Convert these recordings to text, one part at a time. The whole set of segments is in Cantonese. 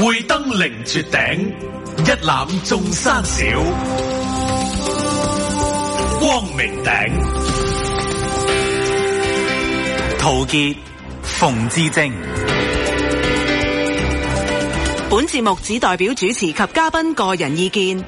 會登凌絕頂，一覽眾山小。光明頂， 陶傑、馮智政。 本節目只代表主持及嘉賓個人意見。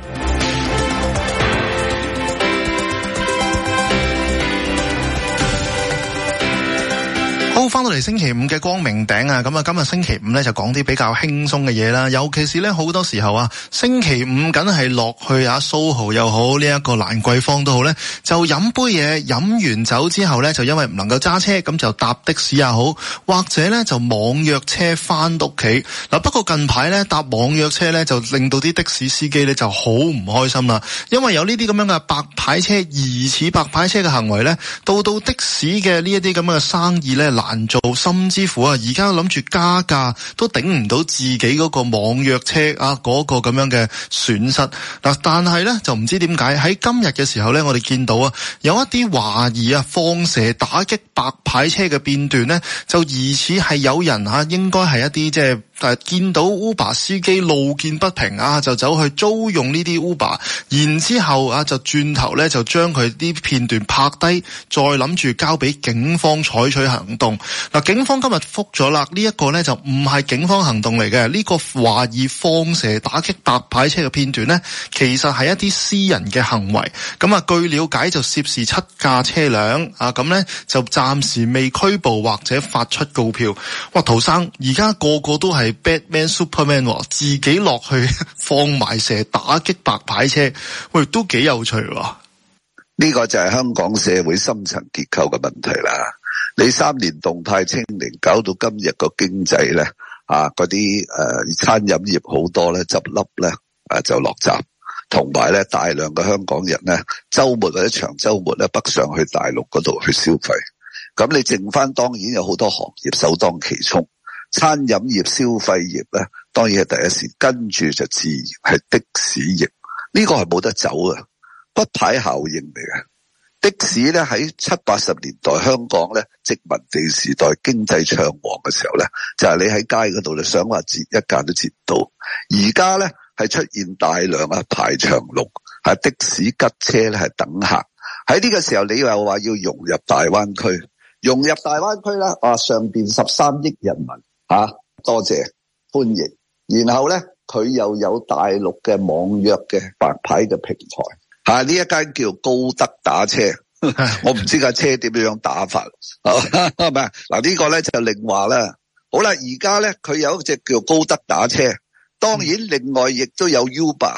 好，翻到嚟星期五嘅光明頂啊！咁啊，今日星期五咧就講啲比較輕鬆嘅嘢啦。尤其是咧好多時候啊，星期五梗係落去啊蘇豪又好，呢一個蘭桂坊都好咧，就飲杯嘢，飲完酒之後咧，就因為唔能夠揸車，咁就搭的士也好，或者咧就網約車翻屋企。嗱，不過近排咧搭網約車咧，就令到啲的士司機咧就好唔開心啦，因為有呢啲咁樣嘅白牌車、疑似白牌車嘅行為咧，到的士嘅呢一啲咁樣嘅生意咧難做，甚至乎啊，而家諗住加價都頂唔到自己嗰個網約車啊嗰個咁樣嘅損失嗱。但係咧就唔知點解喺今日嘅時候咧，我哋見到啊有一啲懷疑啊放蛇打擊白牌車嘅片段咧，就疑似係有人啊，應該係一啲即係見到 Uber 司機路見不平啊，就走去租用呢啲 Uber， 然之後啊就轉頭咧就將佢啲片段拍低，再諗住交俾警方採取行動。嗱，警方今日覆咗啦，呢一個咧就唔係警方行動嚟嘅，呢個懷疑放蛇打擊白牌車嘅片段咧，其實係一啲私人嘅行為。咁啊，據了解就涉事7架車輛啊，咁咧就暫時未拘捕或者發出告票。哇，陶生，而家個個都係 Batman Superman， 自己落去放埋蛇打擊白牌車，喂，都幾有趣喎。 呢個就係香港社會深層結構嘅問題啦。你3年動態清零搞到今日個經濟咧，嗰啲餐飲業好多咧執笠咧，就落閘，同埋咧大量嘅香港人咧週末或者長週末咧北上去大陸嗰度去消費，咁你剩翻當然有好多行業首當其衝，餐飲業、消費業咧當然係第一線，跟住就自然係的士業，呢個係冇得走嘅，骨牌效應嚟嘅。的士咧喺70-80年代香港咧殖民地時代經濟暢旺嘅時候咧，就係你喺街嗰度你想話截一架都截唔到。而家咧係出現大量排長龍，係的士吉車咧係等客。喺呢個時候你又話要融入大灣區，融入大灣區咧上邊13億人民多謝歡迎，然後咧佢又有大陸嘅網約嘅白牌嘅平台。呢一間叫高德打車，我唔知架車點樣打法，係咪？嗱，呢個咧就另話啦。好啦，而家咧佢有一隻叫高德打車，當然另外亦都有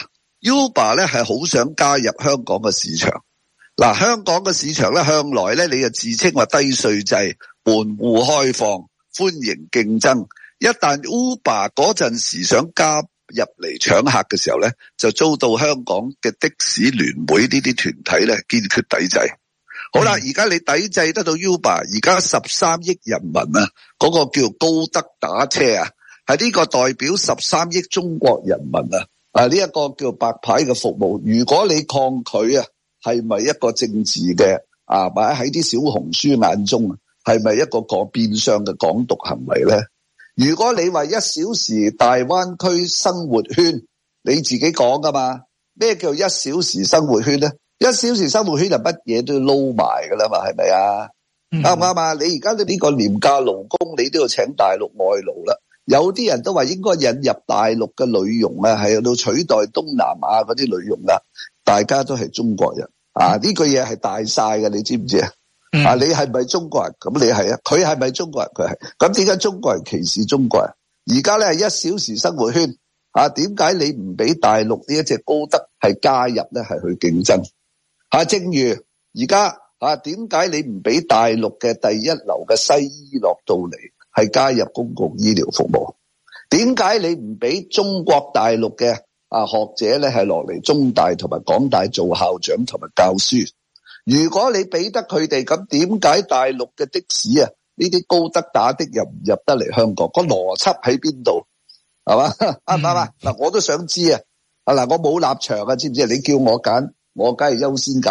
Uber 咧係好想加入香港嘅市場。嗱，香港嘅市場咧向來咧你就自稱話低稅制、門戶開放、歡迎競爭，一旦 Uber 嗰陣時想加入嚟搶客嘅時候咧，就遭到香港嘅的士聯會呢啲團體咧堅決抵制。好啦，而家你抵制得到 Uber， 而家13億人民嗰個叫高德打車係呢個代表13億中國人民呢一個叫白牌嘅服務。如果你抗拒係咪一個政治嘅或者喺啲小紅書眼中係咪一個變相嘅港獨行為咧？如果你話1小時大灣區生活圈，你自己講噶嘛？咩叫1小時生活圈咧？1小時生活圈就乜嘢都要撈埋噶啦嘛，係咪啊？啱唔啱啊？你而家呢個廉價勞工，你都要請大陸外勞啦。有啲人都話應該引入大陸嘅女傭係到取代東南亞嗰啲女傭啦。大家都係中國人呢句嘢係大晒嘅，你知唔知啊？你係咪中國人？咁你係佢係咪中國人？佢係。咁點解中國人歧視中國人？而家咧係1小時生活圈點解你唔俾大陸呢一隻高德係加入咧？係去競爭正如而家點解你唔俾大陸嘅第一流嘅西醫落到嚟係加入公共醫療服務？點解你唔俾中國大陸嘅學者咧係落嚟中大同埋港大做校長同埋教書？如果你俾得佢哋，咁點解大陸嘅的士呢啲高德打的入唔入得嚟香港？個邏輯喺邊度？係嘛？啱唔啱啊？我都想知嗱，我冇立場知唔知？你叫我揀，我梗係優先揀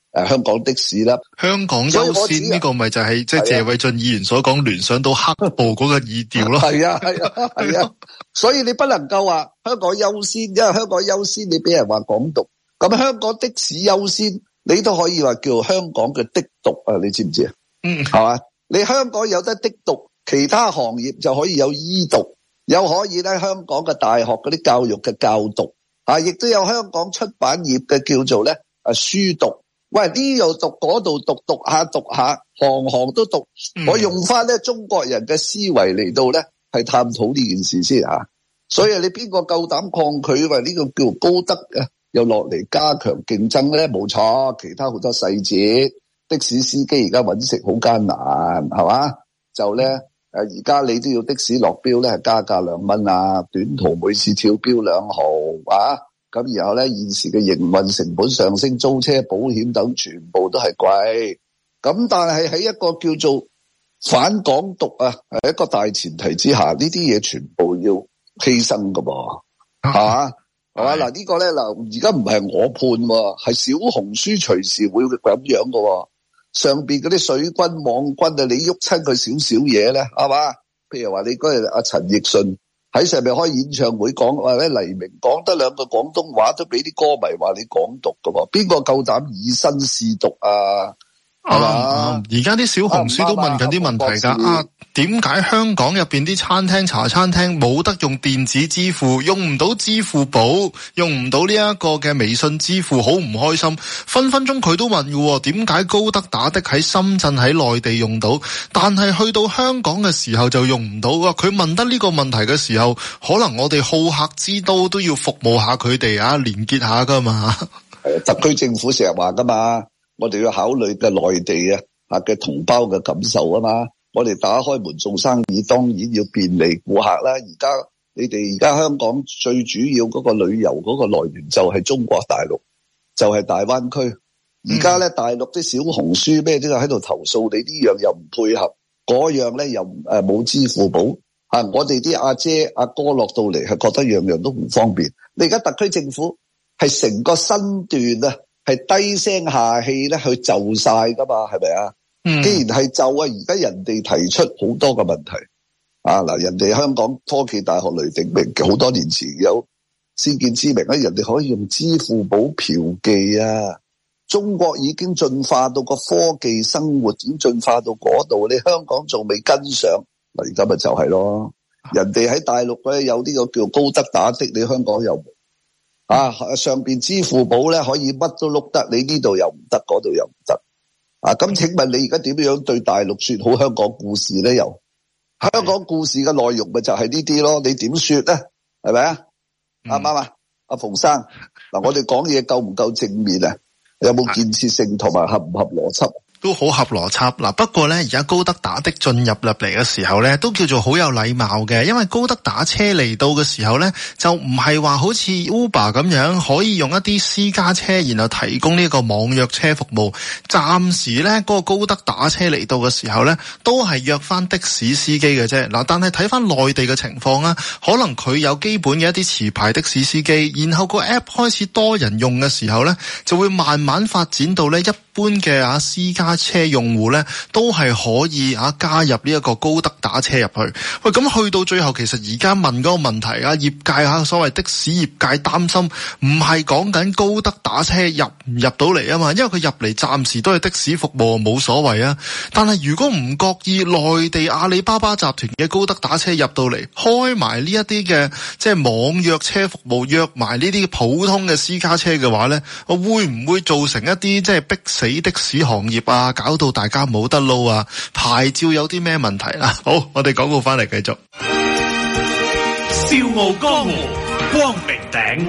香港的士啦。 香港優先呢個咪就係即係謝偉俊議員所講聯想到黑暴嗰個語調咯。 係啊，所以你不能夠話香港優先，因為香港優先你俾人話港獨，咁香港的士優先，你都可以話叫香港嘅的獨啊，你知唔知啊？係嘛？你香港有得的獨，其他行業就可以有醫獨，又可以咧香港嘅大學嗰啲教育嘅教獨啊，亦都有香港出版業嘅叫做咧書獨。喂，呢度讀嗰度讀下，行行都讀。我用翻咧中國人嘅思維嚟到咧係探討呢件事先吓。所以你邊個夠膽抗拒？話呢個叫高德啊，又落嚟加強競爭咧？冇錯，其他好多細節。的士司機而家搵食好艱難，係嘛？就咧而家你都要的士落標咧係加價2蚊啊，短途每次跳標2毫啊。咁然後咧，現時嘅營運成本上升，租車、保險等全部都係貴。咁但係喺一個叫做反港獨啊，係一個大前提之下，呢啲嘢全部要犧牲噶噃，係嘛？嗱呢個咧而家唔係我判喎，係小紅書隨時會咁樣噶。上邊嗰啲水軍、網軍啊，你喐親佢少少嘢咧，係嘛？譬如話你嗰日阿陳奕迅喺上面開演唱會講話咧，黎明講得2個廣東話都俾啲歌迷話你港獨噶喎，邊個夠膽以身試毒啊？係嘛？ 而家啲小紅書都問緊啲問題㗎。點解香港入邊啲餐廳、茶餐廳冇得用電子支付，用唔到支付寶，用唔到呢一個嘅微信支付，好唔開心？分分鐘佢都問嘅，點解高德打的喺深圳、喺內地用到，但係去到香港嘅時候就用唔到？佢問得呢個問題嘅時候，可能我哋好客之都要服務下佢哋啊，連結下噶嘛。 特區政府成日話噶嘛，我哋要考慮嘅內地嘅同胞嘅感受啊嘛。我哋打開門做生意，當然要便利顧客啦。你哋而家香港最主要嗰個旅遊嗰個來源就係中國大陸，就係大灣區。而家咧大陸啲小紅書咩都喺度投訴你，呢樣又唔配合，嗰樣咧又冇支付寶。我哋啲阿姐阿哥落到嚟係覺得樣樣都唔方便。你而家特區政府係成個身段啊，係低聲下氣咧去就晒噶嘛，係咪啊？既然係就而家人哋提出好多嘅問題人哋香港科技大學雷鼎明好多年前有先見之明，人哋可以用支付寶嫖妓啊！中國已經進化到個科技生活，已經進化到嗰度，你香港仲未跟上，而家咪就係咯。人哋喺大陸咧有呢個叫高德打的，你香港又冇上邊支付寶咧可以乜都碌得，你呢度又唔得，嗰度又唔得。咁請問你而家點樣對大陸說好香港故事咧？又香港故事嘅內容咪就係呢啲咯？你點說咧？係咪啊？啱唔啱啊？阿馮生，我哋講嘢夠唔夠正面啊？有冇建設性同埋合唔合邏輯？ 都好合邏輯嗱，不過咧而家高德打的進入嚟嘅時候咧，都叫做好有禮貌嘅，因為高德打車嚟到嘅時候咧，就唔係話好似 Uber 咁樣可以用一啲私家車，然後提供呢個網約車服務。暫時咧嗰個高德打車嚟到嘅時候咧，都係約翻的士司機嘅啫。嗱，但係睇翻內地嘅情況啊，可能佢有基本嘅一啲持牌的士司機，然後個 app 開始多人用嘅時候咧，就會慢慢發展到咧一般嘅私家車用戶咧都係可以加入呢一個高德打車入去。喂，咁去到最後，其實而家問嗰個問題業界所謂的士業界擔心，唔係講緊高德打車入唔入到嚟啊嘛，因為佢入嚟暫時都係的士服務冇所謂啊。但係如果唔覺意內地阿里巴巴集團嘅高德打車入到嚟，開埋呢一啲嘅即係網約車服務，約埋呢啲普通嘅私家車嘅話咧，會唔會造成一啲即係逼死的士行業啊？搞到大家冇得撈啊！牌照有啲咩問題啦？好，我哋廣告翻嚟繼續。 笑傲江湖，光明頂，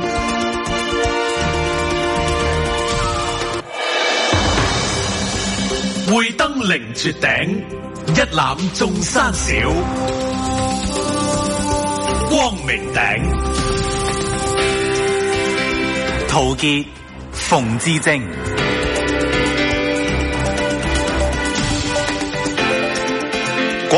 會登凌絕頂，一覽眾山小。光明頂， 陶傑、馮智政。 廣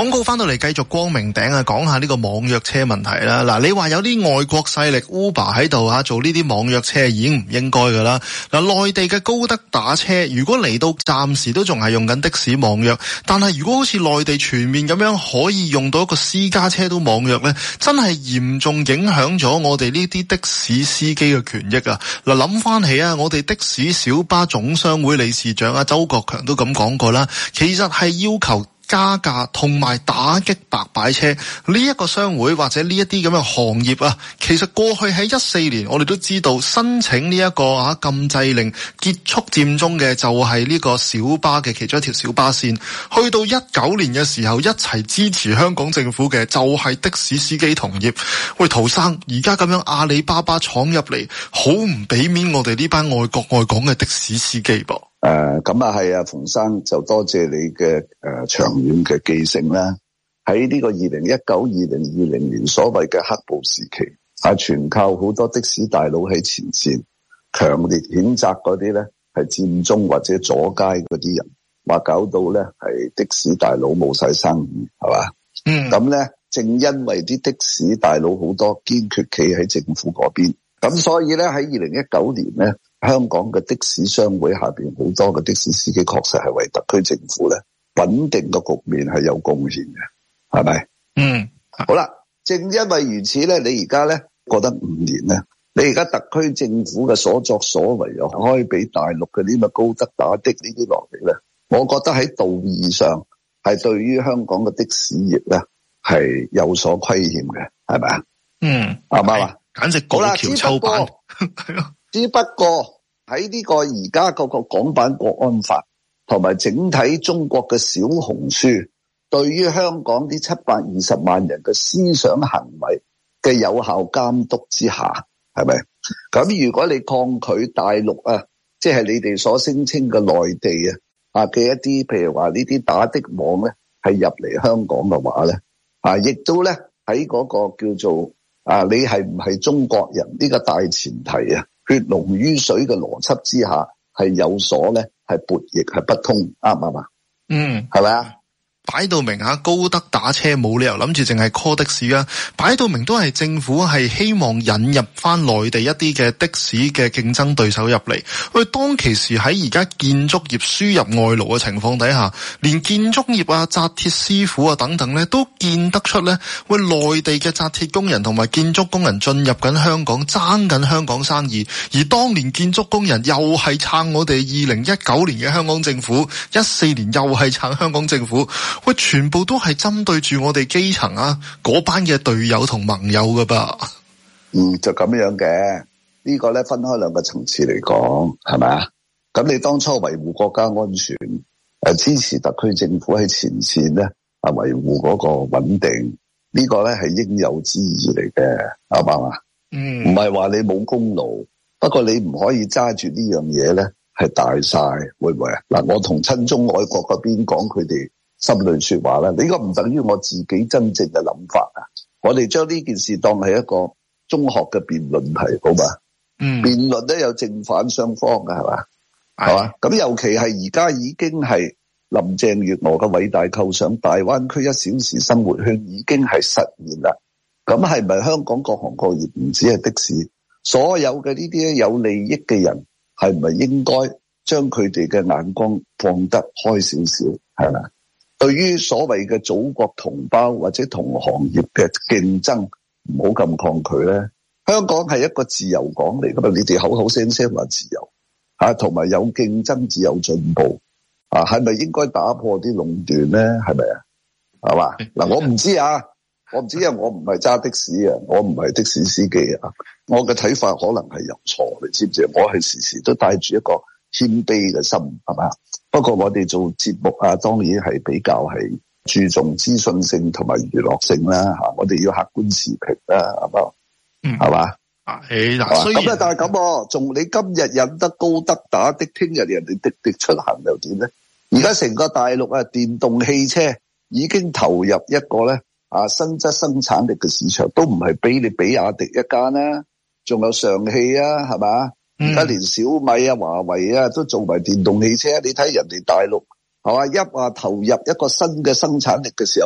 廣告翻到嚟繼續光明頂啊，講下呢個網約車問題啦。嗱，你話有啲外國勢力 Uber 喺度啊，做呢啲網約車已經唔應該噶啦。嗱，內地嘅高德打車，如果嚟到暫時都仲係用緊的士網約，但係如果好似內地全面咁樣可以用到一個私家車都網約呢，真係嚴重影響咗我哋呢啲的士司機嘅權益啊！嗱，諗翻起啊，我哋的士小巴總商會理事長啊周國強都咁講過啦，其實係要求加價同埋打擊白牌車呢一個商會或者呢一啲咁嘅行業啊，其實過去喺14年我哋都知道申請呢一個禁制令結束佔中嘅就係呢個小巴嘅其中一條小巴線，去到19年嘅時候一齊支持香港政府嘅就係的士司機同業。喂，陶生，而家咁樣阿里巴巴闖入嚟，好唔俾面我哋呢班愛國愛港嘅的士司機噃？ 咁啊係啊，馮生就多謝你嘅長遠嘅記性啦。喺呢個2019-2020年所謂嘅黑暴時期，全靠好多的士大佬喺前線，強烈譴責嗰啲咧係佔中或者阻街嗰啲人，話搞到咧係的士大佬冇晒生意，係嘛？咁咧正因為啲的士大佬好多堅決企喺政府嗰邊，咁所以咧喺2019年咧，香港嘅的士商會下邊好多嘅的士司機確實係為特區政府咧穩定嘅局面係有貢獻嘅，係咪？好啦，正因為如此咧，你而家咧過得5年咧，你而家特區政府嘅所作所為又開俾大陸嘅呢個高德打的呢啲落嚟咧，我覺得喺道義上係對於香港嘅的士業咧係有所虧欠嘅，係咪啊？啱唔啱啊？ 簡直過橋抽板。 只不過喺呢個而家嗰個港版國安法同埋整體中國嘅小紅書對於香港啲720萬人嘅思想行為嘅有效監督之下，係咪？咁如果你抗拒大陸啊，即係你哋所聲稱嘅內地嘅一啲譬如話呢啲打的網咧係入嚟香港嘅話咧，亦都咧喺嗰個叫做你係唔係中國人呢個大前提血濃於水嘅邏輯之下，係有所咧係悖逆係不通，啱唔啱啊？係咪啊？ 擺到明高德打車冇理由諗住淨係 call 的士啊，擺到明都係政府係希望引入翻內地一啲嘅的士嘅競爭對手入嚟。喂，當其時喺而家建築業輸入外勞嘅情況底下，連建築業紮鐵師傅等等咧都見得出咧，喂，內地嘅紮鐵工人同埋建築工人進入緊香港，爭緊香港生意。而當年建築工人又係撐我哋2019年嘅香港政府，14年又係撐香港政府。喂，全部都係針對住我哋基層嗰班嘅隊友同盟友噶噃。 就咁樣嘅，呢個咧分開兩個層次嚟講，係咪啊？咁你當初維護國家安全，支持特區政府喺前線咧維護嗰個穩定，呢個咧係應有之義嚟嘅，啱唔啱啊？唔係話你冇功勞，不過你唔可以揸住呢樣嘢咧係大晒，會唔會啊？嗱，我同親中愛國嗰邊講佢哋心裏說話啦，呢個唔等於我自己真正嘅諗法啊！我哋將呢件事當係一個中學嘅辯論題，好嘛？辯論咧有正反雙方嘅，係嘛？係嘛？咁尤其係而家已經係林鄭月娥嘅偉大構想，大灣區1小時生活圈已經係實現啦。咁係咪香港各行各業唔止係的士，所有嘅呢啲有利益嘅人係咪應該將佢哋嘅眼光放得開少少？係咪？對於所謂嘅祖國同胞或者同行業嘅競爭，唔好咁抗拒咧。香港係一個自由港嚟噶嘛，你哋口口聲聲話自由，同埋有競爭至有進步，係咪應該打破啲壟斷咧？係咪啊？係嘛？嗱，我唔知因為我唔係揸的士我唔係的士司機我嘅睇法可能係有錯，你知唔知？我係時時都帶住一個謙卑嘅心，係嘛？不過我哋做節目當然係比較係注重資訊性同埋娛樂性啦，我哋要客觀持平啦，係嘛？咁但係咁，仲你今日引得高德打的，聽日人哋滴滴出行又點咧？而家成個大陸電動汽車已經投入一個咧新質生產力嘅市場，都唔係俾你比亞迪一間啦，仲有上汽係嘛？而家連小米華為都做埋電動汽車，你睇人哋大陸係嘛？一話投入一個新嘅生產力嘅時候，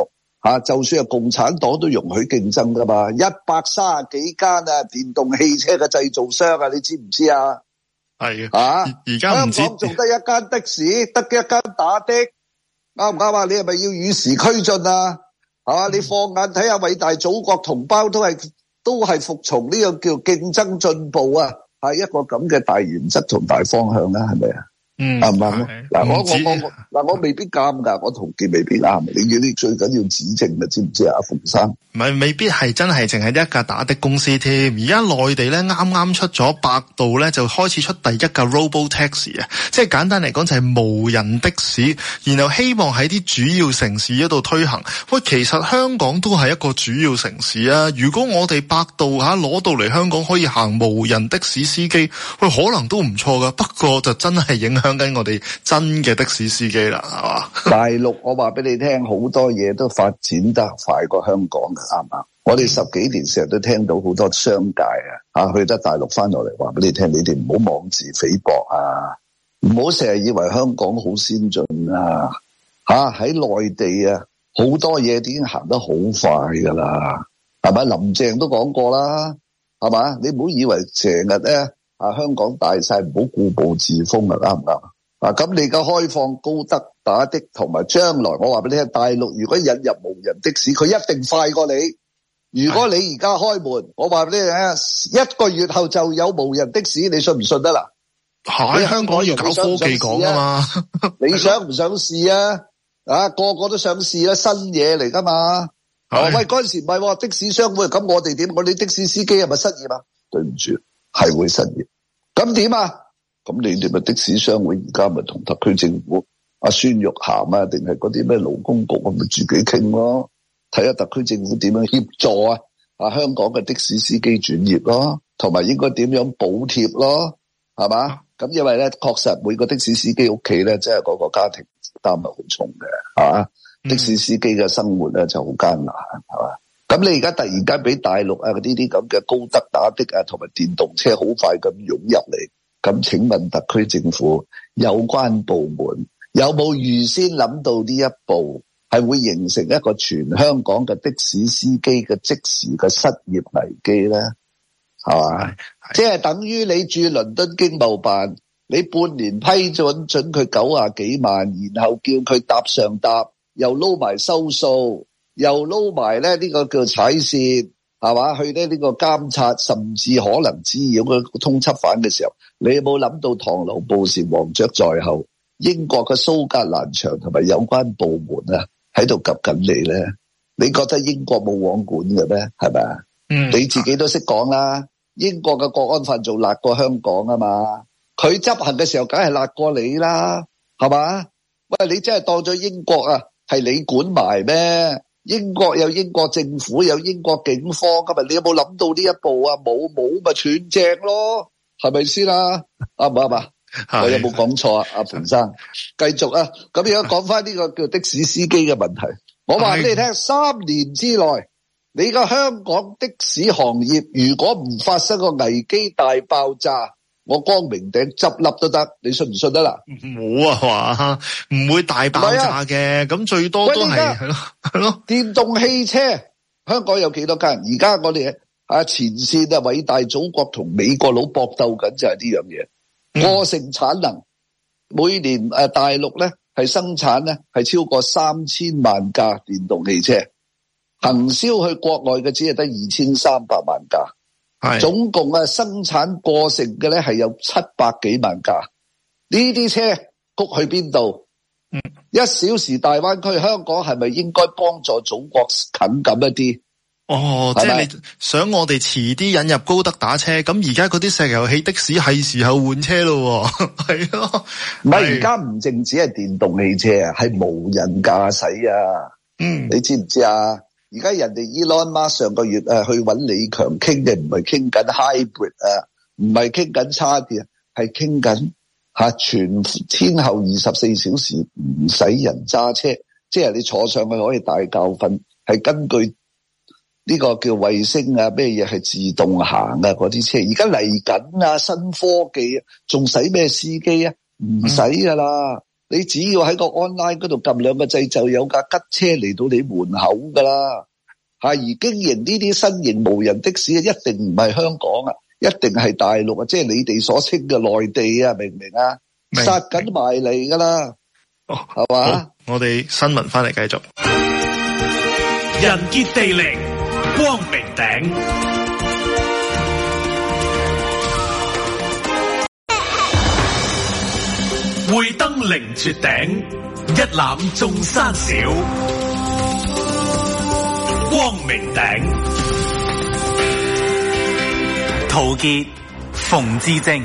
就算係共產黨都容許競爭噶嘛，130幾間電動汽車嘅製造商你知唔知啊？ 係而家唔知香港仲得一間的士，得一間打的，啱唔啱啊？你係咪要與時俱進啊？你放眼睇下偉大祖國同胞都係服從呢個叫競爭進步啊，係一個咁嘅大原則同大方向啦，係咪啊？啱唔啱？嗱，我未必啱噶，我同佢未必啱。你最緊要指正啊，知唔知啊，馮生？ 唔係，未必係真係淨係一架打的公司添。而家內地咧啱啱出咗百度咧就開始出第一架 Robo Taxi 啊，即係簡單嚟講就係無人的士，然後希望喺啲主要城市嗰度推行。喂，其實香港都係一個主要城市啊。如果我哋百度攞到嚟香港可以行無人的士司機，喂，可能都唔錯噶。不過就真係影響緊我哋真嘅的士司機啦，係嘛？ 大陸我話俾你聽，好多嘢都發展得快過香港嘅，啱唔啱？我哋10幾年成日都聽到好多商界去得大陸翻落嚟話俾你聽，你哋唔好妄自菲薄啊，唔好成日以為香港好先進啊，喺內地好多嘢已經行得好快噶啦，係咪？林鄭都講過啦，係嘛？你唔好以為成日咧香港大晒，唔好固步自封啊，啱唔啱？咁你而家開放高德打的，同埋將來我話俾你聽，大陸如果引入無人的士，佢一定快過你。如果你而家開門，我話俾你聽，1個月後就有無人的士，你信唔信得啦？ 喺香港要搞科技講啊嘛， 你想唔想試啊？個個都想試啦，新嘢嚟噶嘛。喂，嗰陣時唔係的士商會，咁我哋點？我哋的士司機係咪失業啊？對唔住，係會失業。咁點啊？咁你哋咪的士商會而家咪同特區政府孫玉菡定係嗰啲咩勞工局咪自己傾咯，睇下特區政府點樣協助香港嘅的士司機轉業咯，同埋應該點樣補貼咯，係嘛？咁因為咧確實每個的士司機屋企咧，即係嗰個家庭負擔係好重嘅，係嘛？的士司機嘅生活咧就好艱難，係嘛？咁你而家突然間俾大陸嗰啲咁嘅高德打的同埋電動車好快咁湧入嚟。咁請問特區政府有關部門有冇預先諗到呢一步係會形成一個全香港嘅的士司機嘅即時嘅失業危機咧？係嘛？即係等於你駐倫敦經貿辦，你半年批准佢90幾萬，然後叫佢搭上搭，又撈埋收數，又撈埋咧呢個叫踩線，係嘛？去呢個監察，甚至可能滋擾個通緝犯嘅時候，你有冇諗到螳螂捕蟬，黃雀在後？英國嘅蘇格蘭場同埋有關部門喺度及緊你咧？你覺得英國冇網管嘅咩？係咪啊？你自己都識講啦。英國嘅國安法做辣過香港啊嘛，佢執行嘅時候梗係辣過你啦，係嘛？喂，你真係當咗英國係你管埋咩？英國有英國政府，有英國警方，今日你有冇諗到呢一步啊？冇咪斷正咯，係咪先啊？啱唔啱啊？我有冇講錯啊？阿馮生，繼續啊！咁而家講翻呢個叫的士司機嘅問題，我話俾你聽，3年之內，你個香港的士行業如果唔發生個危機大爆炸，我光明頂執笠都得，你信唔信得啦？ 冇話唔會大爆炸嘅，咁最多都係係咯。 電動汽車香港有幾多間？而家我哋前線偉大祖國同美國佬搏鬥緊就係呢樣嘢。過剩產能，每年大陸咧係生產咧係超過3000萬架電動汽車，行銷去國外嘅只係得2300萬架，係總共生產過剩嘅咧係有700幾萬架。呢啲車谷去邊度？1小時大灣區，香港係咪應該幫助祖國近咁一啲？ 哦，即係你想我哋遲啲引入高德打車，咁而家嗰啲石油氣的士係時候換車咯，係咯？唔係， 而家唔淨止係電動汽車係無人駕駛啊。你知唔知啊？而家人哋 Elon Musk 上個月去揾李強傾嘅，唔係傾緊 hybrid 唔係傾緊叉電，係傾緊全天候24小時唔使人揸車，即係你坐上去可以大覺瞓，係根據呢個叫衛星咩嘢係自動行嗰啲車，而家嚟緊新科技仲使咩司機啊？唔使噶啦， 你只要喺個 online 嗰度撳兩個掣，就有架吉車嚟到你門口噶啦。而經營呢啲新型無人的士，一定唔係香港啊，一定係大陸啊，即係你哋所稱嘅內地啊，明唔明啊？殺緊埋嚟噶啦，係嘛？ 我哋新聞翻嚟繼續。 人傑地靈，光明頂，會登凌絕頂，一覽眾山小。光明頂， 陶傑、馮智政。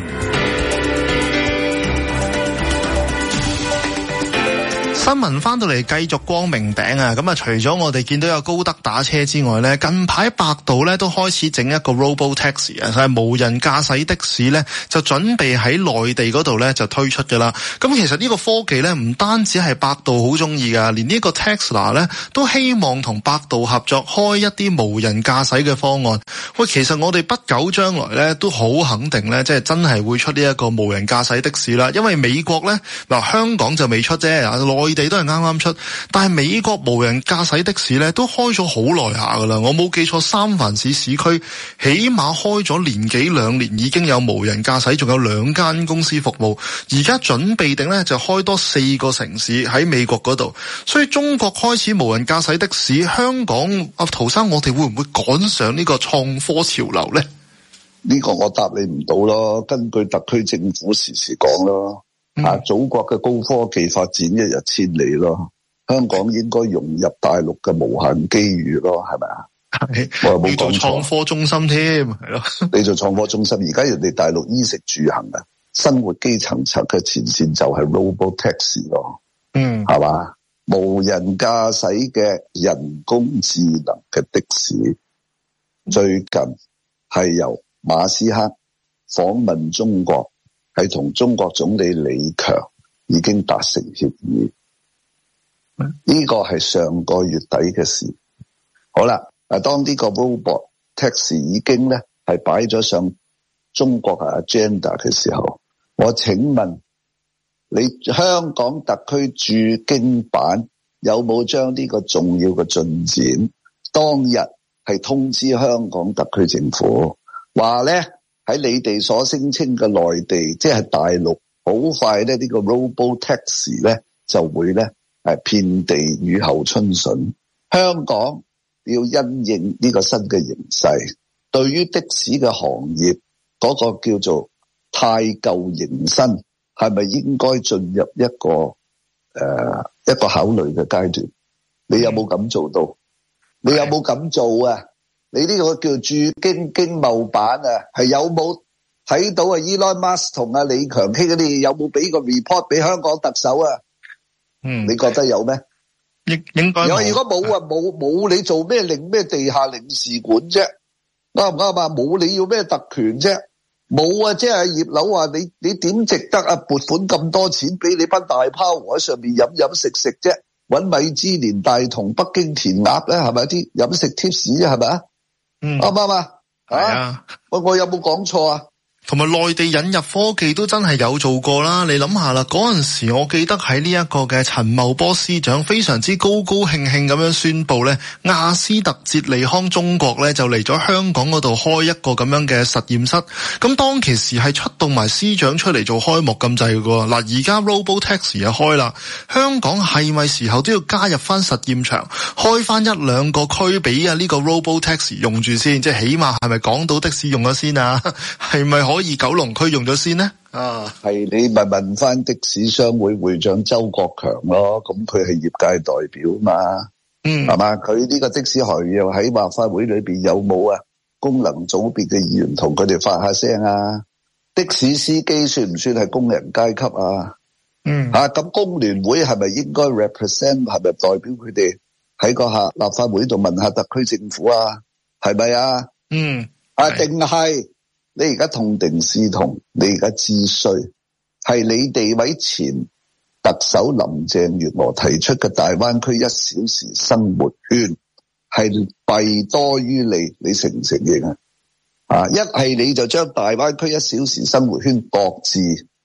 新聞翻到嚟繼續光明頂啊！咁啊，除咗我哋見到有高德打車之外咧，近排百度咧都開始整一個 Robo Taxi 啊，係無人駕駛的士咧，就準備喺內地嗰度咧就推出噶啦。咁其實呢個科技咧唔單止係百度好中意噶，連呢個 Tesla 咧都希望同百度合作開一啲無人駕駛嘅方案。喂，其實我哋不久將來咧都好肯定咧，即係真係會出呢一個無人駕駛的士啦。因為美國咧嗱，香港就未出啫，內地都係啱啱出，但係美國無人駕駛的士咧都開咗好耐下噶啦。我冇記錯，三藩市市區起碼開咗年幾兩年，已經有無人駕駛，仲有2間公司服務。而家準備定咧就開多4個城市喺美國嗰度。所以中國開始無人駕駛的士，香港阿陶生，我哋會唔會趕上呢個創科潮流咧？ 呢個我答你唔到咯，根據特區政府時時講咯。祖國嘅高科技發展一日千里咯，香港應該融入大陸嘅無限機遇咯，係咪啊？我又冇講錯。 創科中心添，係咯？ 你做創科中心，而家人哋大陸衣食住行啊，生活基層層嘅前線就係 Robo Taxi 咯，係嘛？無人駕駛嘅人工智能嘅的士，最近係由馬斯克訪問中國。係同中國總理李強已經達成協議，呢個係上個月底嘅事。好啦，當呢個 Robot Taxi 已經咧係擺咗上中國嘅 agenda 嘅時候，我請問你香港特區駐京辦有冇將呢個重要嘅進展當日係通知香港特區政府，話咧？喺你哋所聲稱嘅內地，即係大陸，好快咧呢個 Robo Taxi 咧就會咧遍地雨後春筍。香港要因應呢個新嘅形勢，對於的士嘅行業嗰個叫做汰舊迎新，係咪應該進入一個考慮嘅階段？你有冇咁做到？你有冇咁做啊？你呢個叫駐京經貿辦啊，係有冇睇到啊 Elon Musk 同阿李強傾嗰啲，有冇俾個 report 俾香港特首啊？你覺得有咩？ 應該有。 如果冇啊，冇你做咩咩地下領事館啫？啱唔啱啊？冇你要咩特權啫？冇啊！即係葉劉話你點值得啊？撥款咁多錢俾你班大拋喺上面飲食啫？搵米芝蓮大同北京填鴨咧，係咪啲飲食 tips 啫？係咪啊？啱唔啱啊？係啊，我有冇講錯啊？ 同埋內地引入科技都真係有做過啦，你諗下啦，嗰陣時我記得喺呢一個嘅陳茂波司長非常之高興咁樣宣布咧，亞斯特捷利康中國咧就嚟咗香港嗰度開一個咁樣嘅實驗室，咁當其時係出動埋司長出嚟做開幕咁滯㗎。嗱，而家 Robo Taxi 又開啦，香港係咪時候都要加入翻實驗場，開翻1-2個區俾呢個 Robo Taxi 用住先？即係起碼係咪港島的士用咗先啊？係咪可以九龍區用咗先呢？ 係你咪問翻的士商會會長周國強咯，咁佢係業界代表嘛，係嘛？佢呢個的士行業又喺立法會裏邊有冇啊？功能組別嘅議員同佢哋發下聲啊？的士司機算唔算係工人階級啊？咁工聯會係咪應該 represent， 係咪代表佢哋喺個立法會度問下特區政府啊？係咪啊？定係？你而家痛定思痛，你而家知需係你哋位前特首林鄭月娥提出嘅大灣區1小時生活圈係弊多於利，你承唔承認啊？一係你就將大灣區1小時生活圈擱置，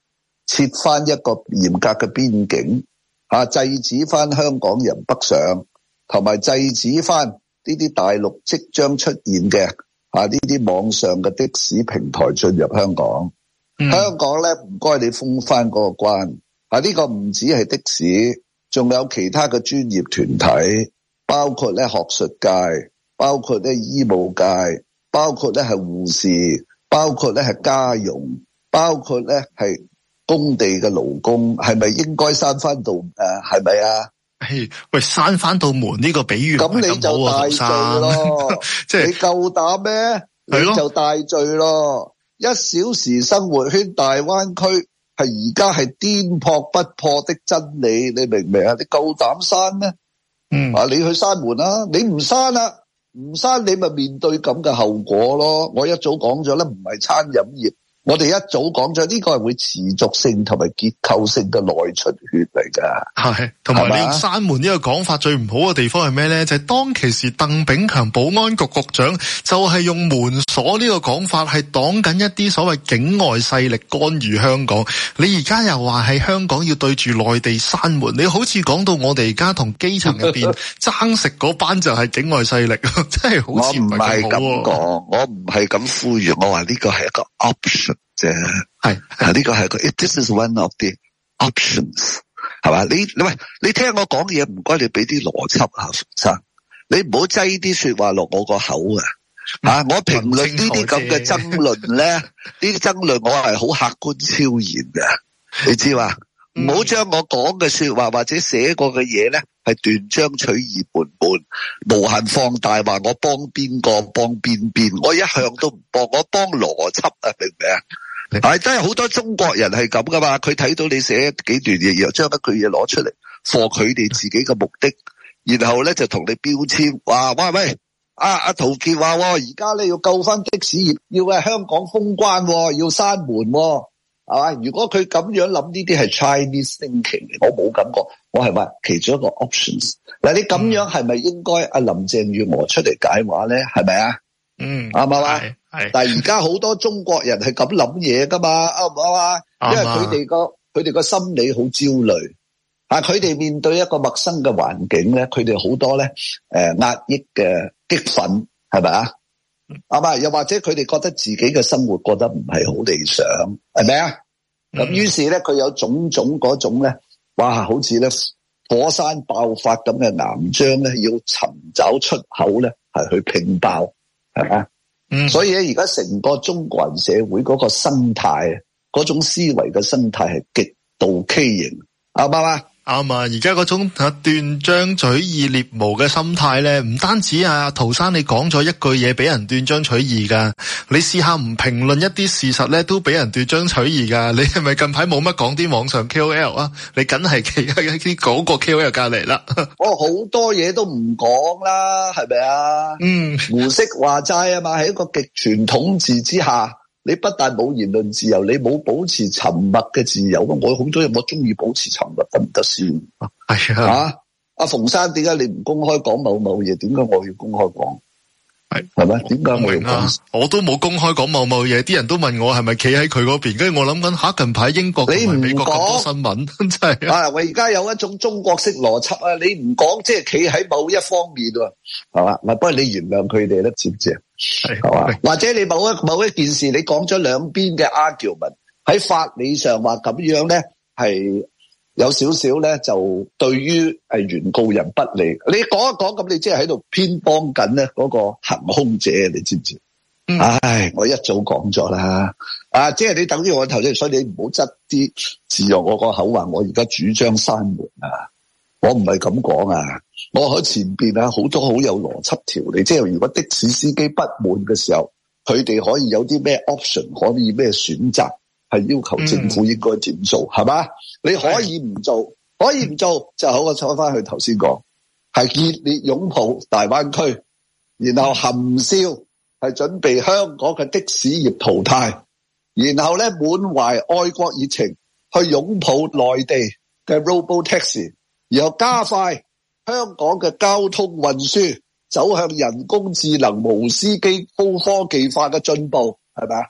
設翻一個嚴格嘅邊境，制止翻香港人北上，同埋制止翻呢啲大陸即將出現嘅呢啲網上嘅的士平台進入香港。香港咧，唔該你封翻嗰個關。呢個唔止係的士，仲有其他嘅專業團體，包括咧學術界，包括咧醫務界，包括咧係護士，包括咧係家傭，包括咧係工地嘅勞工，係咪應該閂翻道？係咪啊？ 喂，閂翻道門呢個比喻咁你就大罪咯，即係你夠膽咩？你就大罪咯。1小時生活圈大灣區係而家係顛撲不破的真理，你明唔明啊？你夠膽閂咩？你去閂門啦，你唔閂啦，唔閂你咪面對咁嘅後果咯。我一早講咗啦，唔係餐飲業。我哋一早講咗，呢個係會持續性同埋結構性嘅內出血嚟噶。係，同埋你閂門呢個講法最唔好嘅地方係咩咧？就係當其時鄧炳強保安局局長就係用門鎖呢個講法，係擋緊一啲所謂境外勢力干預香港。你而家又話喺香港要對住內地閂門，你好似講到我哋而家同基層入邊爭食嗰班就係境外勢力，真係好似唔係咁講， 我唔係咁呼籲，我話呢個係一個 option。啫係呢個係個 ，this is one of the options， 係嘛？你聽我講嘢，唔該你俾啲邏輯啊，馮生，你唔好擠啲說話落我個口啊！我評論呢啲咁嘅爭論咧，呢啲爭論我係好客觀超然嘅，你知嘛？唔好將我講嘅說話或者寫過嘅嘢咧，係斷章取義、悶無限放大，話我幫邊個幫邊，我一向都唔幫，我幫邏輯啊，明唔明啊？係真係好多中國人係咁噶嘛，佢睇到你寫幾段嘢，然後將一句嘢攞出嚟，for佢哋自己嘅目的，然後咧就同你標籤，話喂，阿陶傑話，而家咧要救翻的士業，要喺香港封關，要閂門，係嘛？如果佢咁樣諗，呢啲係 Chinese thinking， 我冇感覺，我係話其中一個 options。嗱，你咁樣係咪應該阿林鄭月娥出嚟解話咧？係咪啊？啱唔啱啊？但係而家好多中國人係咁諗嘢噶嘛，啱唔啱啊？因為佢哋個心理好焦慮，佢哋面對一個陌生嘅環境咧，佢哋好多咧壓抑嘅激憤，係咪啊？啱嘛？又或者佢哋覺得自己嘅生活過得唔係好理想，係咪啊？咁於是咧，佢有種種嗰種咧，哇，好似咧火山爆發咁嘅岩漿咧，要尋找出口咧，係去拼爆，係咪？所以咧，而家成個中國人社會嗰個生態，嗰種思維嘅生態係極度畸形，啱唔啱啊？啱啊！而家嗰種斷章取義、獵毛嘅心態咧，唔單止陶生你講咗一句嘢俾人斷章取義噶，你試下唔評論一啲事實咧，都俾人斷章取義噶。你係咪近排冇乜講啲網上 KOL 啊？你梗係企喺啲嗰個 KOL 隔籬啦。我好多嘢都唔講啦，係咪啊？胡適話齋啊嘛，喺一個極權統治之下。你不但冇言論自由，你冇保持沉默嘅自由。我好多人我中意保持沉默，得唔得先？係啊，阿馮生，點解你唔公開講某某嘢？點解我要公開講？係咪？點解我要講？我都冇公開講某某嘢，啲人都問我係咪企喺佢嗰邊，跟住我諗緊近排英國同埋美國咁多新聞，真係我而家有一種中國式邏輯啊！你唔講，即係企喺某一方面喎，係嘛？唔係，不過你原諒佢哋咧，知唔知啊？係嘛？或者你某一件事，你講咗兩邊嘅 argument， 喺法理上話咁樣咧，係有少少咧，就對於原告人不利。你講一講咁，你即係喺度偏幫緊咧嗰個行兇者，你知唔知？唉，我一早講咗啦，即係你等於我頭先，所以你唔好執啲字用我個口話，我而家主張閂門啊！我唔係咁講啊！我喺前邊好多好有邏輯條理，即係如果的士司機不滿嘅時候，佢哋可以有啲咩 option， 可以咩選擇，係要求政府應該點做，係嘛？你可以唔做，可以唔做，就好。我坐翻去頭先講，係熱烈擁抱大灣區，然後含笑係準備香港嘅的士業淘汰，然後咧滿懷愛國熱情去擁抱內地嘅 Robo Taxi， 然後加快香港嘅交通運輸走向人工智能無司機高科技化嘅進步，係咪啊？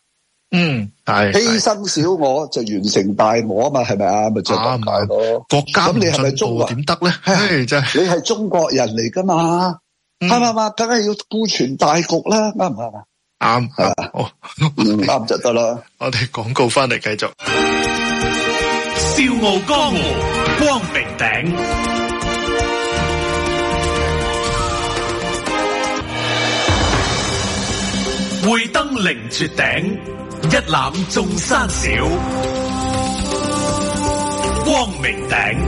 係犧牲小我就完成大我啊嘛，係咪啊？咪就咁解咯。 國家咁你係咪中國點得咧？真係你係中國人嚟噶嘛？啱唔啱啊？梗係要顧全大局啦，啱唔啱啊？ 啱係嘛？好， 啱就得啦。 我哋廣告翻嚟繼續。 笑傲江湖，光明頂。會登凌絕頂，一覽眾山小。光明頂。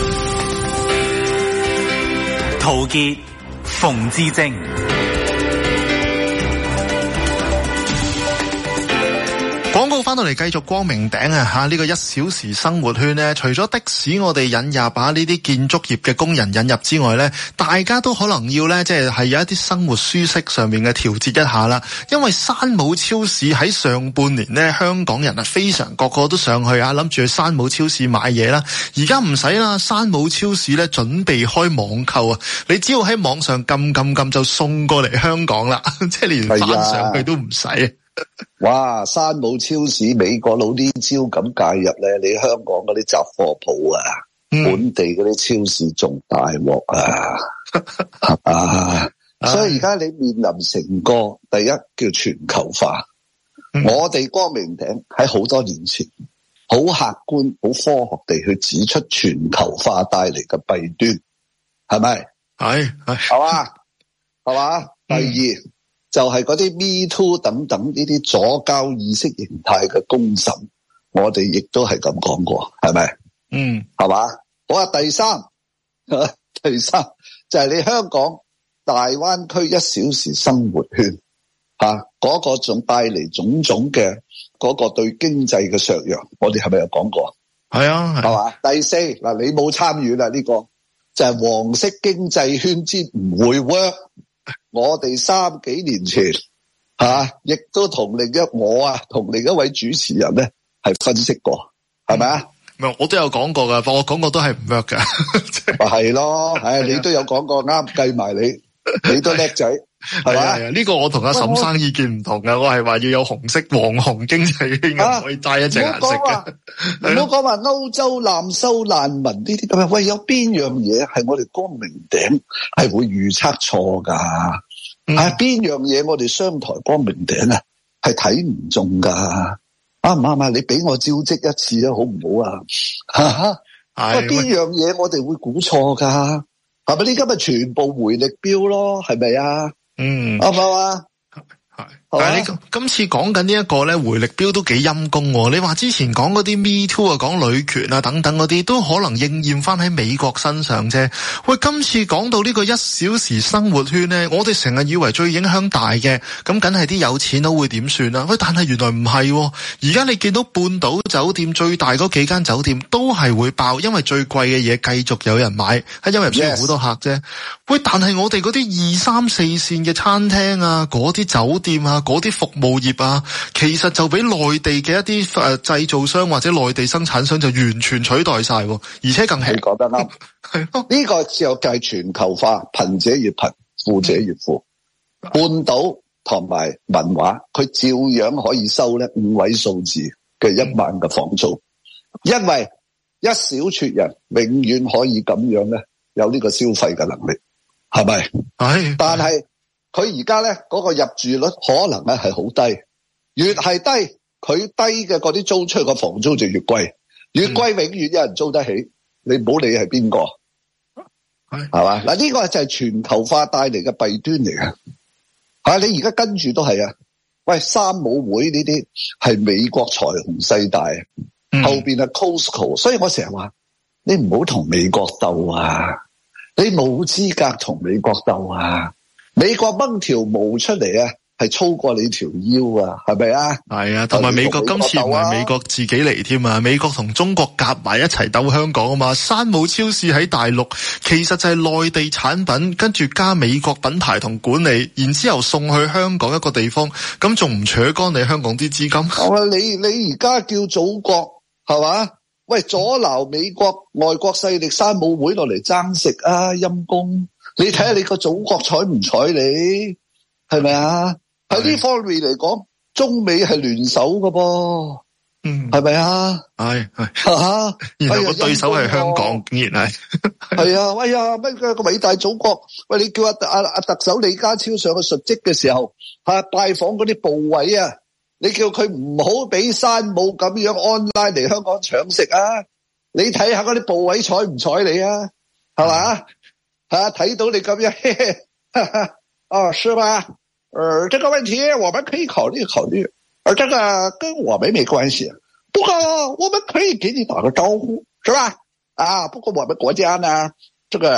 陶傑、馮智政。 廣告翻到嚟繼續光明頂啊！呢個1小時生活圈呢，除咗的士我哋引入呢啲建築業嘅工人引入之外呢，大家都可能要呢，即係有一啲生活舒適上面嘅調節一下啦。因為山姆超市喺上半年呢，香港人非常個個都上去諗住去山姆超市買嘢啦。而家唔使啦，山姆超市呢準備開網購啊！你只要喺網上撳就送過嚟香港啦，即係你連翻上去都唔使。 哇！山姆超市美國佬呢招咁介入咧，你香港嗰啲雜貨鋪啊，本地嗰啲超市仲大鑊啊！所以而家你面臨成個第一叫全球化。我哋光明頂喺好多年前好客觀、好科學地去指出全球化帶嚟嘅弊端，係咪？係嘛？第二。就係嗰啲 Me Too 等等呢啲左膠意識形態嘅公審，我哋亦都係咁講過，係咪？係嘛？好啊，第三就係你香港大灣區1小時生活圈嗰個仲帶嚟種種嘅嗰個對經濟嘅削弱，我哋係咪有講過？係啊，係嘛？第四嗱，你冇參與啦，呢個就係黃色經濟圈之唔會 work。我哋3幾年前亦都同另一位主持人咧係分析過，係咪啊？唔係，我都有講過噶，我講過都係唔 work 噶。係咯，你都有講過，啱計埋你都叻仔，係嘛？呢個我同阿沈生意見唔同噶，我係話要有紅色黃紅經濟圈，唔可以齋一隻顏色嘅。唔好講話歐洲濫收難民呢啲咁樣，喂，有邊樣嘢係我哋光明頂係會預測錯噶？邊樣嘢我哋商台光明頂係睇唔中噶？啱唔啱啊？你俾我招積一次好唔好啊？喂，邊樣嘢我哋會估錯噶？係咪？你今日全部回力標咯，係咪啊？啱唔啱啊？但係你今次講緊呢一個咧，回力標都幾陰功。你話之前講嗰啲 Me Too 啊，講女權啊等等嗰啲，都可能應驗翻喺美國身上啫。喂，今次講到呢個1小時生活圈咧，我哋成日以為最影響大嘅，咁梗係啲有錢佬會點算啦？喂，但係原來唔係。而家你見到半島酒店最大嗰幾間酒店都係會爆，因為最貴嘅嘢繼續有人買，係因為唔需要好多客啫。喂，但係我哋嗰啲2、3、4線嘅餐廳啊，嗰啲酒店啊，嗰啲服務業啊，其實就俾內地嘅一啲製造商或者內地生產商就完全取代晒，而且更係。你講得啱，係咯。呢個就係全球化，貧者越貧，富者越富。半島同埋文華，佢照樣可以收咧5位數字嘅1萬嘅房租，因為一小撮人永遠可以咁樣咧有呢個消費嘅能力，係咪？係。但係佢而家咧嗰個入住率可能咧係好低，越係低，佢低嘅嗰啲租出個房租就越貴，越貴永遠有人租得起，你唔好理係邊個，係嘛？嗱，呢個就係全球化帶嚟嘅弊端嚟嘅。你而家跟住都係啊，喂，山姆會呢啲係美國財雄勢大，後邊係 Costco， 所以我成日話你唔好同美國鬥啊，你冇資格同美國鬥啊。美國掹條毛出嚟啊，係粗過你條腰啊，係咪啊？係啊，同埋美國今次唔係美國自己嚟添啊，美國同中國夾埋一齊鬥香港啊嘛。山姆超市喺大陸其實就係內地產品，跟住加美國品牌同管理，然之後送去香港一個地方，咁仲唔扯乾你香港啲資金？你而家叫祖國係嘛？喂，阻撓美國外國勢力山姆會落嚟爭食啊，陰公！你睇下你個祖國睬唔睬你，係咪啊？喺呢方面嚟講， 中美係聯手噶噃，係咪啊？ 係吓， 然後個對手係香港，竟然係係啊！哎呀，乜個偉大祖國？喂，你叫阿特首李家超上去述職嘅時候，拜訪嗰啲部委啊，你叫佢唔好俾山姆咁樣online嚟香港搶食啊！你睇下嗰啲部委睬唔睬你啊？係嘛？睇到你咁樣，嘿嘿哦，是吧？這個問題我們可以考慮，這個跟我們沒關係。不過我們可以給你打個招呼，是吧？不過我們國家呢，這個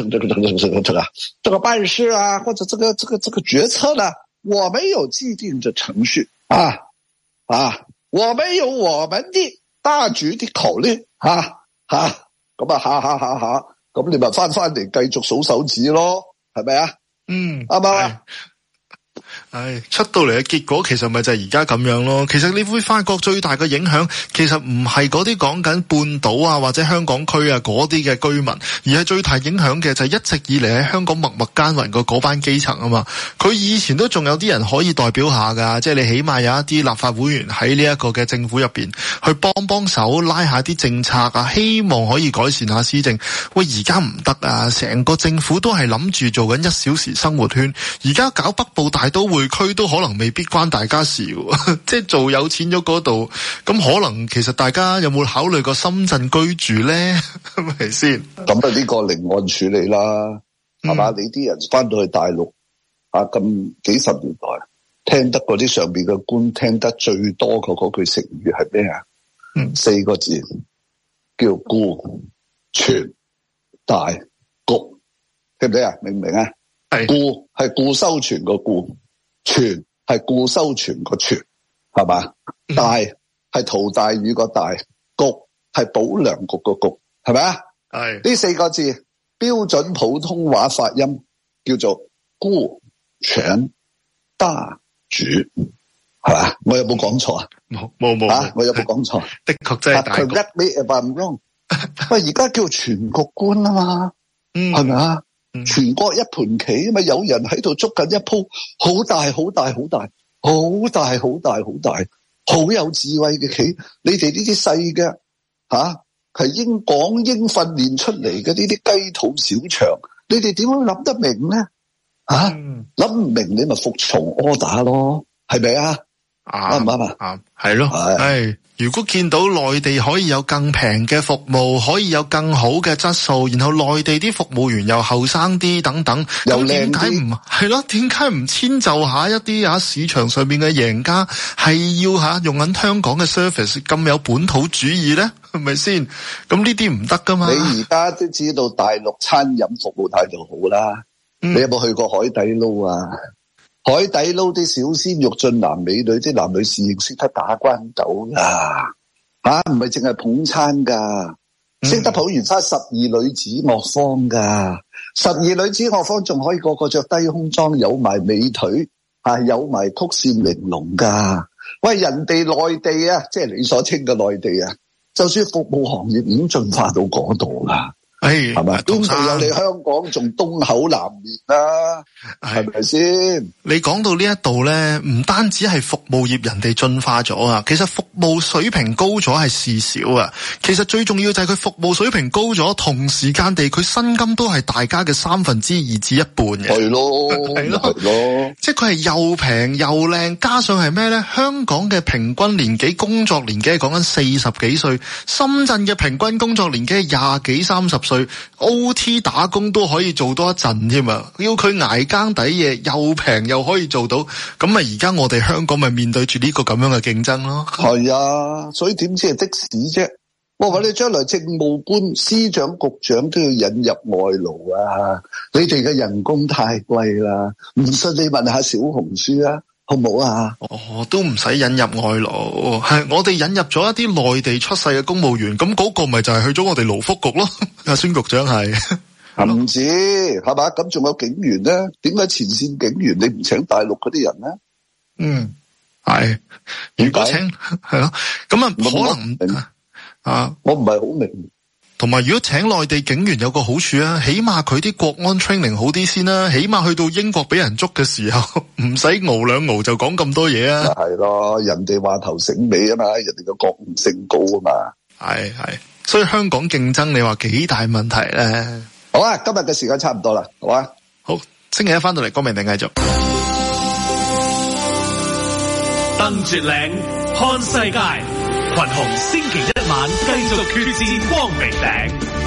辦事啊，或者這個決策呢，我們有既定的程序我們有我們的大局的考慮咁咁你咪翻嚟繼續數手指咯，係咪啊？啱嘛？ 出到嚟嘅結果其實咪就係而家咁樣咯。其實你會發覺最大嘅影響其實唔係嗰啲講緊半島啊或者香港區啊嗰啲嘅居民，而係最大影響嘅就係一直以嚟喺香港默默耕耘嘅嗰班基層啊嘛。佢以前都仲有啲人可以代表下噶，即係你起碼有一啲立法會員喺呢一個嘅政府入邊去幫手拉下啲政策啊，希望可以改善下施政。喂，而家唔得啊，成個政府都係諗住做緊1小時生活圈，而家搞北部大都會區都可能未必關大家事喎，即係做有錢咗嗰度，咁可能其實大家有冇考慮過深圳居住咧？係咪先？ 咁呢個另案處理啦，係嘛？你啲人翻到去大陸咁幾十年來，聽得嗰啲上邊嘅官聽得最多嘅嗰句成語係咩啊？4個字叫顧全大局，聽唔聽啊？明唔明啊？係顧係顧收存個顧，全係顧收存個全，係嘛？大係陶大宇個大，局係保良局個局，係咪啊？係呢4個字標準普通話發音叫做顧全大局，係嘛？我有冇講錯啊？冇，我有冇講錯？ 的確真係大局。 Correct me if I'm wrong。喂，而家叫全局觀啊嘛，係咪啊？全國一盤棋啊嘛，有人喺度捉緊一鋪好大好大好大好大好大好大好有智慧嘅棋，你哋呢啲細嘅係港英訓練出嚟嘅呢啲雞肚小腸，你哋點會諗得明咧？諗唔明你咪服從 order 咯，係咪啊？啱唔啱啊？ 係咯，係。如果見到內地可以有更平嘅服務，可以有更好嘅質素，然後內地啲服務員又後生啲等等，咁點解唔係咯？點解唔遷就下一啲市場上面嘅贏家，係要用緊香港嘅 service 咁有本土主義咧？係咪先？咁呢啲唔得噶嘛？ 你而家都知道大陸餐飲服務態度好啦，你有冇去過海底撈啊？海底撈啲小鮮肉俊男美女，啲男女侍應識得打關鬥噶，唔係淨係捧餐噶，識得捧完餐12女子樂坊噶，12女子樂坊仲可以個個着低胸裝，有埋美腿，有埋曲線玲瓏噶。喂，人哋內地啊，即係你所稱嘅內地啊，就算服務行業已經進化到嗰度啦。係咪？邊度有你香港仲東口南面啦？係咪先？ 你講到呢一度咧，唔單止係服務業人哋進化咗啊，其實服務水平高咗係事小啊。其實最重要就係佢服務水平高咗，同時間地佢薪金都係大家嘅2/3至1半嘅。係咯，係咯，即係佢係又平又靚，加上係咩咧？香港嘅平均年紀工作年紀係講緊40幾歲，深圳嘅平均工作年紀係20幾30歲。OT 打工都可以做多一陣添啊！要佢捱更抵夜，又平又可以做到，咁咪而家我哋香港咪面對住呢個咁樣嘅競爭咯。 係啊，所以點知係的士啫？我話你將來政務官、司長、局長都要引入外勞啊！你哋嘅人工太貴啦，唔信你問下小紅書啊！好唔好啊？ 都唔使引入外勞，係我哋引入咗一啲內地出世嘅公務員，咁嗰個咪就係去咗我哋勞福局咯。阿孫局長係唔止係嘛？咁仲有警員咧？點解前線警員你唔請大陸嗰啲人咧？ 係如果請係咯，咁可能我唔係好明。 同埋如果請內地警員有個好處啊，起碼佢啲國安 training 好啲先啦，起碼去到英國俾人捉嘅時候唔使熬兩熬就講咁多嘢啊。 係咯，人哋話頭醒尾啊嘛，人哋個覺悟性高啊嘛。 係，所以香港競爭你話幾大問題咧？ 好啊，今日嘅時間差唔多啦，好啊。 好，星期一翻到嚟，光明頂繼續。 登絕嶺看世界，群雄星期一晚繼續決戰光明頂。